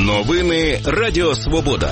Новини Радіо Свобода.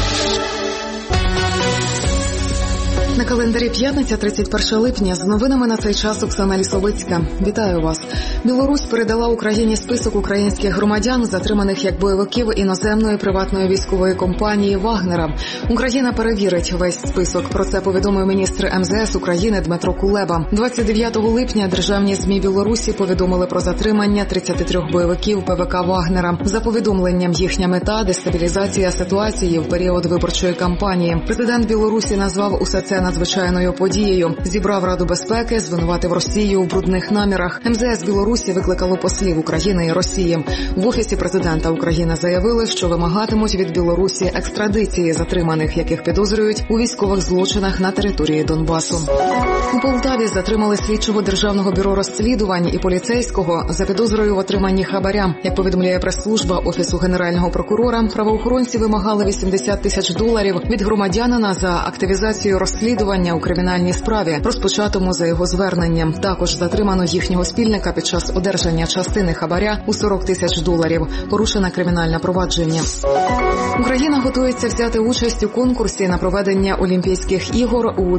На календарі п'ятниця, 31 липня. З новинами на цей час Оксана Лісовицька. Вітаю вас. Білорусь передала Україні список українських громадян, затриманих як бойовиків іноземної приватної військової компанії «Вагнера». Україна перевірить весь список. Про це повідомив міністр МЗС України Дмитро Кулеба. 29 липня державні ЗМІ Білорусі повідомили про затримання 33 бойовиків ПВК «Вагнера». За повідомленням, їхня мета – дестабілізація ситуації в період виборчої кампанії. Президент Білорусі назвав усе це надзвичайною подією. Зібрав Раду безпеки, звинуватив Росію у брудних намірах. МЗС Білорусі викликало послів України і Росії. В Офісі президента України заявили, що вимагатимуть від Білорусі екстрадиції затриманих, яких підозрюють у військових злочинах на території Донбасу. У Полтаві затримали слідчого Державного бюро розслідувань і поліцейського за підозрою в отриманні хабаря. Як повідомляє прес-служба Офісу Генерального прокурора, правоохоронці вимагали $80 тисяч від громадянина за активізацію розслідування у кримінальній справі, розпочатому за його зверненням. Також затримано їхнього спільника під час одержання частини хабаря у $40 тисяч. Порушено кримінальне провадження. Україна готується взяти участь у конкурсі на проведення Олімпійських ігор у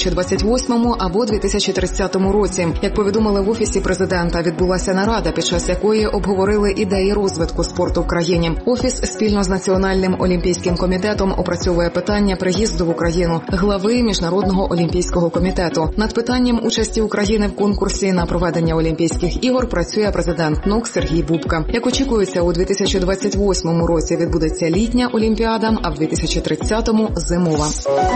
2028 або 2030 році. Як повідомили в Офісі президента, відбулася нарада, під час якої обговорили ідеї розвитку спорту в країні. Офіс спільно з Національним олімпійським комітетом опрацьовує питання приїзду в Україну глави Міжнародного олімпійського комітету. Над питанням участі України в конкурсі на проведення Олімпійських ігор працює президент НОК Сергій Бубка. Як очікується, у 2028 році відбудеться літня Олімпіада, а в 2030-му – зимова.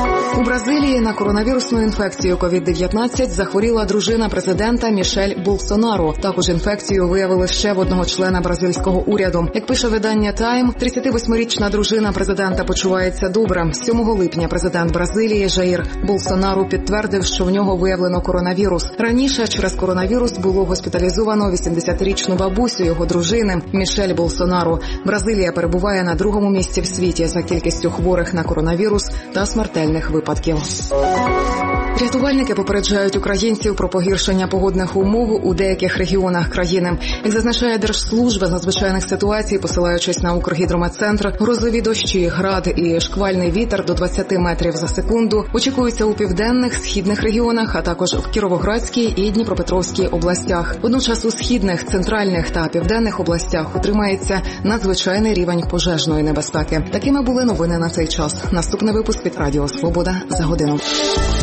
У Бразилії на коронавірусну інфекцію COVID-19 захворіла дружина президента Мішель Болсонару. Також інфекцію виявили ще в одного члена бразильського уряду. Як пише видання «Тайм», 38-річна дружина президента почувається добре. 7 липня президент Бразилії Жаїр Болсонару підтвердив, що в нього виявлено коронавірус. Раніше через коронавірус було госпіталізовано 80-річну бабусю його дружини Мішель Болсонару. Бразилія перебуває на 2-му місці в світі за кількістю хворих на коронавірус та смертельних випадків. Рятувальники попереджають українців про погіршення погодних умов у деяких регіонах країни. Як зазначає Держслужба з надзвичайних ситуацій, посилаючись на Укргідрометцентр, грозові дощі, град і шквальний вітер до 20 метрів за секунду очікуються у південних, східних регіонах, а також в Кіровоградській і Дніпропетровській областях. Водночас у східних, центральних та південних областях утримається надзвичайний рівень пожежної небезпеки. Такими були новини на цей час. Наступний випуск від Радіо Свобода за годину.